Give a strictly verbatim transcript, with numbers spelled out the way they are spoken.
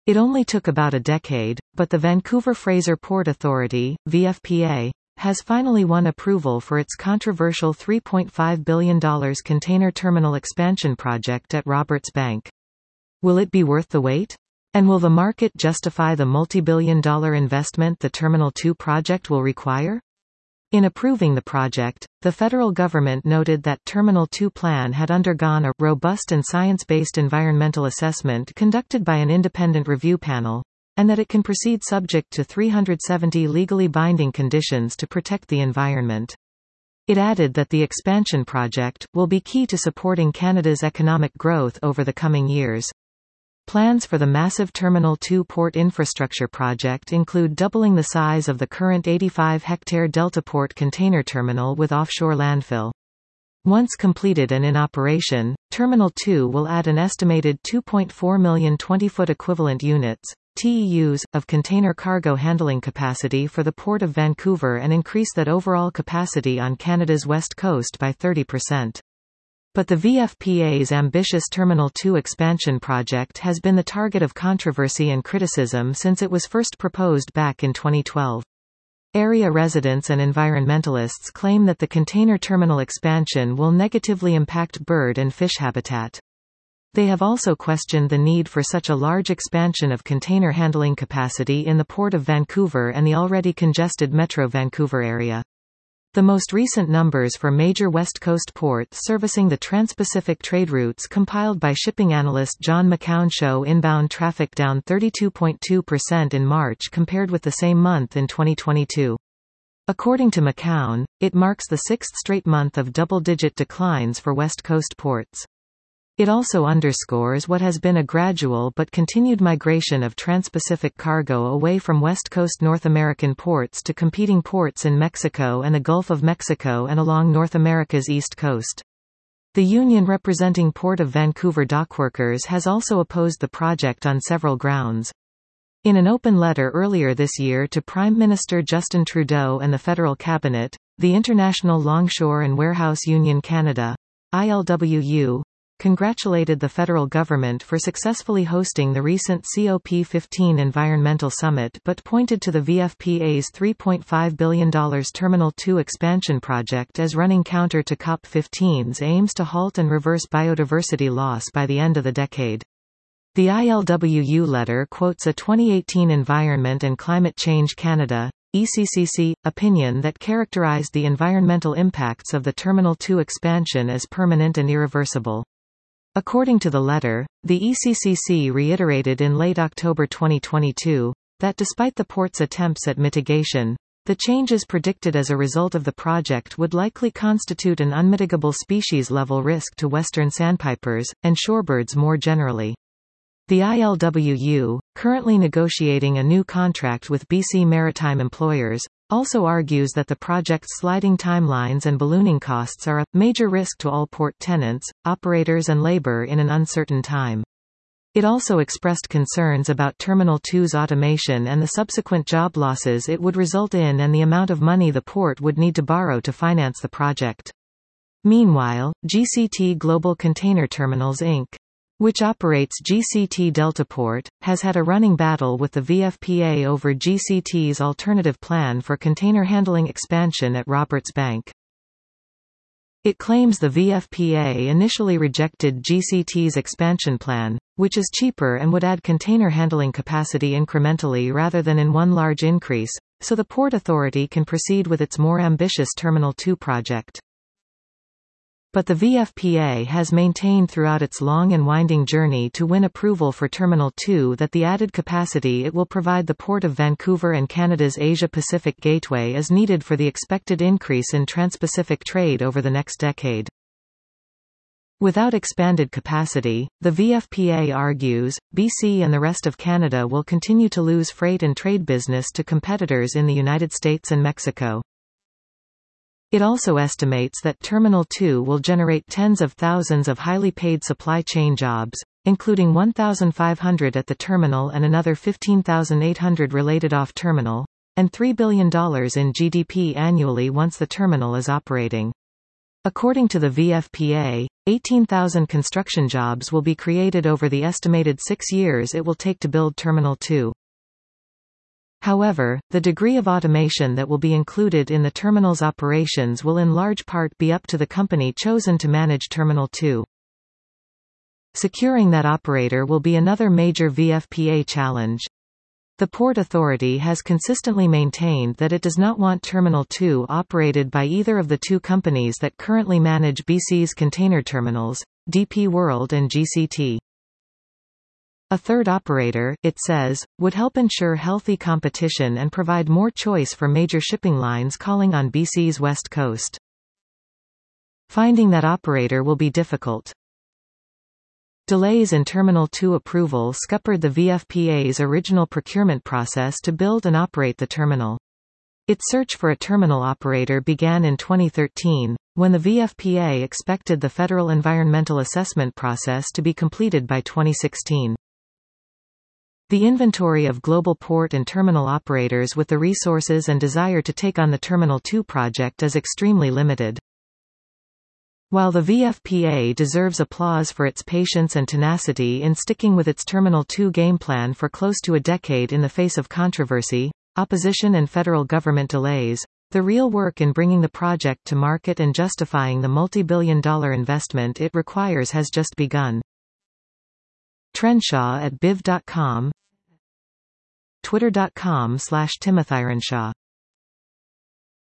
It only took about a decade, but the Vancouver Fraser Port Authority, V F P A, has finally won approval for its controversial three point five billion dollars container terminal expansion project at Roberts Bank. Will it be worth the wait? And will the market justify the multi-billion dollar investment the Terminal two project will require? In approving the project, the federal government noted that Terminal two plan had undergone a robust and science-based environmental assessment conducted by an independent review panel, and that it can proceed subject to three hundred seventy legally binding conditions to protect the environment. It added that the expansion project will be key to supporting Canada's economic growth over the coming years. Plans for the massive Terminal two port infrastructure project include doubling the size of the current eighty-five hectare Deltaport container terminal with offshore landfill. Once completed and in operation, Terminal two will add an estimated two point four million twenty-foot equivalent units, T E Us, of container cargo handling capacity for the Port of Vancouver and increase that overall capacity on Canada's west coast by thirty percent. But the V F P A's ambitious Terminal two expansion project has been the target of controversy and criticism since it was first proposed back in twenty twelve. Area residents and environmentalists claim that the container terminal expansion will negatively impact bird and fish habitat. They have also questioned the need for such a large expansion of container handling capacity in the Port of Vancouver and the already congested Metro Vancouver area. The most recent numbers for major West Coast ports servicing the Trans-Pacific trade routes compiled by shipping analyst John McCown show inbound traffic down thirty-two point two percent in March compared with the same month in twenty twenty-two. According to McCown, it marks the sixth straight month of double-digit declines for West Coast ports. It also underscores what has been a gradual but continued migration of trans-Pacific cargo away from West Coast North American ports to competing ports in Mexico and the Gulf of Mexico and along North America's east coast. The union representing Port of Vancouver dockworkers has also opposed the project on several grounds. In an open letter earlier this year to Prime Minister Justin Trudeau and the federal cabinet, the International Longshore and Warehouse Union Canada, I L W U, congratulated the federal government for successfully hosting the recent C O P fifteen Environmental Summit but pointed to the V F P A's three point five billion dollars Terminal two expansion project as running counter to COP fifteen's aims to halt and reverse biodiversity loss by the end of the decade. The I L W U letter quotes a twenty eighteen Environment and Climate Change Canada E C C C opinion that characterized the environmental impacts of the Terminal two expansion as permanent and irreversible. According to the letter, the E C C C reiterated in late October twenty twenty-two, that despite the port's attempts at mitigation, the changes predicted as a result of the project would likely constitute an unmitigable species-level risk to western sandpipers, and shorebirds more generally. The I L W U, currently negotiating a new contract with B C Maritime Employers, also argues that the project's sliding timelines and ballooning costs are a major risk to all port tenants, operators and labor in an uncertain time. It also expressed concerns about Terminal two's automation and the subsequent job losses it would result in and the amount of money the port would need to borrow to finance the project. Meanwhile, G C T Global Container Terminals Incorporated, which operates G C T Deltaport, has had a running battle with the V F P A over G C T's alternative plan for container handling expansion at Roberts Bank. It claims the V F P A initially rejected G C T's expansion plan, which is cheaper and would add container handling capacity incrementally rather than in one large increase, so the Port Authority can proceed with its more ambitious Terminal two project. But the V F P A has maintained throughout its long and winding journey to win approval for Terminal two that the added capacity it will provide the Port of Vancouver and Canada's Asia-Pacific gateway is needed for the expected increase in trans-Pacific trade over the next decade. Without expanded capacity, the V F P A argues, B C and the rest of Canada will continue to lose freight and trade business to competitors in the United States and Mexico. It also estimates that Terminal two will generate tens of thousands of highly paid supply chain jobs, including one thousand five hundred at the terminal and another fifteen thousand eight hundred related off-terminal, and three billion dollars in G D P annually once the terminal is operating. According to the V F P A, eighteen thousand construction jobs will be created over the estimated six years it will take to build Terminal two. However, the degree of automation that will be included in the terminal's operations will in large part be up to the company chosen to manage Terminal two. Securing that operator will be another major V F P A challenge. The Port Authority has consistently maintained that it does not want Terminal two operated by either of the two companies that currently manage B C's container terminals, D P World and G C T. A third operator, it says, would help ensure healthy competition and provide more choice for major shipping lines calling on B C's west coast. Finding that operator will be difficult. Delays in Terminal two approval scuppered the V F P A's original procurement process to build and operate the terminal. Its search for a terminal operator began in twenty thirteen, when the V F P A expected the federal environmental assessment process to be completed by twenty sixteen. The inventory of global port and terminal operators with the resources and desire to take on the Terminal two project is extremely limited. While the V F P A deserves applause for its patience and tenacity in sticking with its Terminal two game plan for close to a decade in the face of controversy, opposition and federal government delays, the real work in bringing the project to market and justifying the multi-billion dollar investment it requires has just begun. Trenshaw at biv dot com, twitter dot com slash timothyironshaw